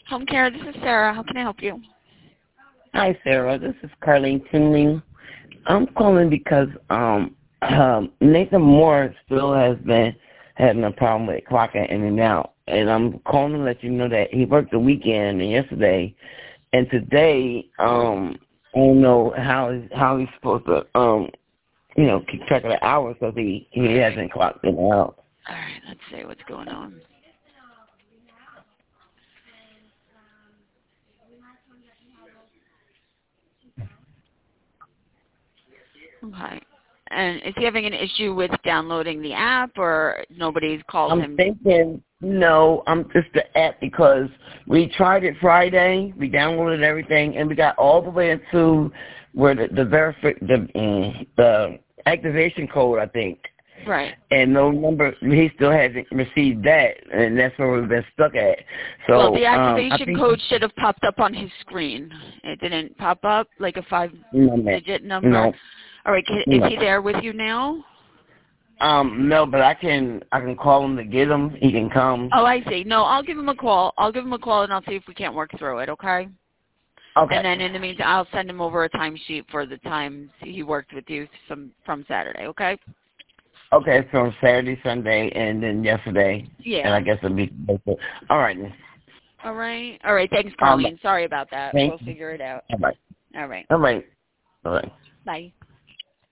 Home care, this is Sarah. How can I help you? Hi, Sarah. This is Carlene Tinley. I'm calling because Nathan Moore still has been having a problem with clocking in and out. And I'm calling to let you know that he worked the weekend and yesterday. And today, I don't know how he's supposed to, keep track of the hours because he hasn't clocked in and out. All right, let's see what's going on. Okay. And is he having an issue with downloading the app, or nobody's called him? I'm thinking, no, I'm just the app because we tried it Friday. We downloaded everything, and we got all the way into where the activation code, I think. Right. And no number, he still hasn't received that, and that's where we've been stuck at. So, well, the activation code should have popped up on his screen. It didn't pop up, like a 5-digit number? No. All right, is he there with you now? No, but I can call him to get him. He can come. Oh, I see. No, I'll give him a call. And I'll see if we can't work through it, okay? Okay. And then in the meantime, I'll send him over a timesheet for the times he worked with you from Saturday, okay? Okay, from Saturday, Sunday, and then yesterday. Yeah. And I guess it'll be all right. All right. All right. Thanks, Carlene. Sorry about that. We'll figure it out. All right. All right. All right. All right. Bye.